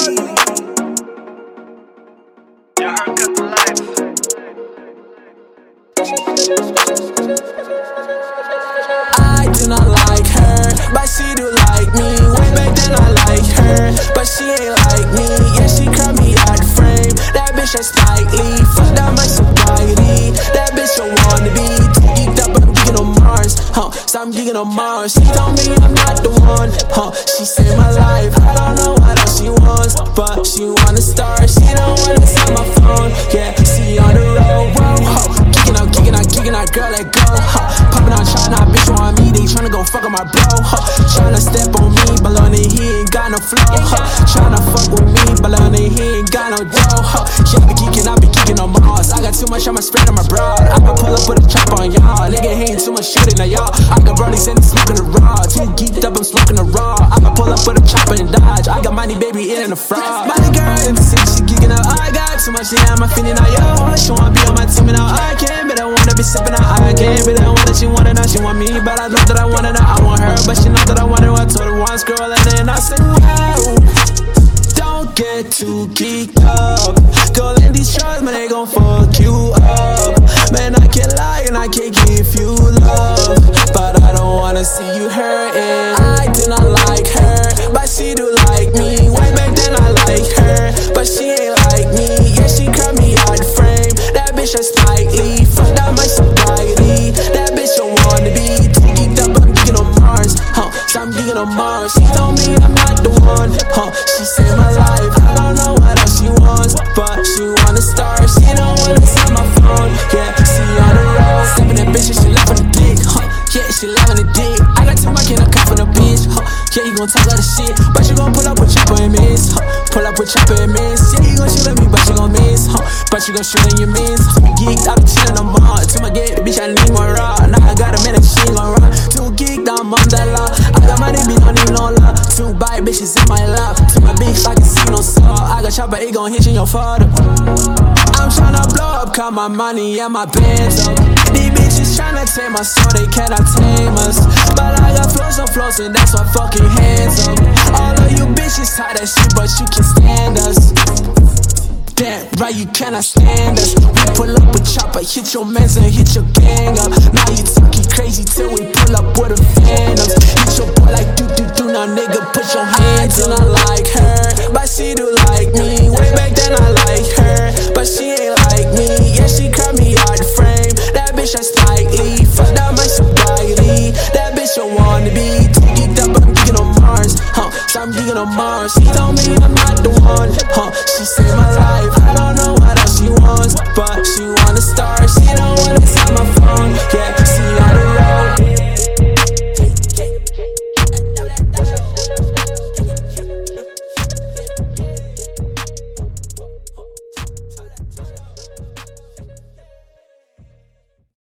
I do not like her, but she do like me. Way back then I liked her, but she ain't like me. Yeah, she cut me out the frame. That bitch ain't slightly. Fuck that my sobriety. That bitch don't wanna be too geeked up, but I'm geeking on Mars. So I'm geeking on Mars. She told me I'm not the one. She saved my life. I don't know what else she wants, but she wanna start. She don't wanna sell my phone. Yeah, she on the road. Whoa, kicking out, girl, let go. Popping on China, bitch want me. They tryna go fuck on my bro. Tryna step on me, but on it, he ain't got no flow. Tryna fuck with me, but on it, he ain't got no dough. She be geeking, I be geeking on Mars. I got too much, I'ma spread on my broad. I'ma pull up with a chop on y'all. Nigga hating too much shit in the y'all. I got brolies and smoking the raw. Too geeked up, I'm smoking the raw. I'ma pull up with a chopper and dodge. I got money, baby, in the fraud. Money girl in the city, she geeking out. I got too much, yeah, I'm feeling out. Yo, she wanna be on my team and now I can't, but I wanna be sipping out. I can't be the one that she wanted, now she want me. But I know that I want her, now I want her. But she know that I want her, I told her once, girl, and then I said, wow. Don't get too geeked up. Girl, in these drugs, man, they gon' fuck you up. Man, I can't lie and I can't give you love, but I don't wanna see you hurting. I do not like her, but she do like me. Way back then I liked her, but she ain't like me. Yeah, she cut me out the frame. That bitch ain't slightly. Fuck that my sobriety. That bitch don't wanna be too geeked up, but I'm geeking on Mars. So I'm geeking on Mars. She told me I'm not the one. She saved my life. I don't know what else she wants, but she wanna start. She don't wanna sell my phone. Yeah, she on the road. Stepping that bitch and she laughing the dick. Yeah, she laughing the dick. I got too much in a cup for the bitch. Yeah, you gon' talk all the shit, but you gon' pull up with chopper and miss. Pull up with chopper and miss. Yeah, you gon' shoot at me, but you gon' miss. But you gon' shoot and you miss. Geeked, I be chillin' on Mars. To my get, bitch, I need more raw. Now I got a minute, she ain't gon' run. Too geeked, I'm on that law. I got money, be don't need no love. Two bite bitches in my lap. To my bitch, I can see no saw. I got chopper, it gon' hit you in your father. I'm tryna blow up, count my money and my bands up. These bitches tryna take my soul, they cannot tame us. But I got flows, and that's why fucking hands up. All of you bitches tired that shit, but you can stand us. Damn right, you cannot stand us. We pull up with chopper, hit your mans and hit your gang up. Now you talking crazy till we pull up with a phantoms. Hit your boy like do. Now nigga put your hands up. I do not like her, but she do like me. Way back then I liked her, but she ain't like me. Yeah, she cut me out the frame. That bitch ain't slightly. Fuck that my sobriety. That bitch don't wanna be too geeked up, but I'm geeking on Mars. So I'm geeking on Mars. She told me I'm not the one. She saved my life.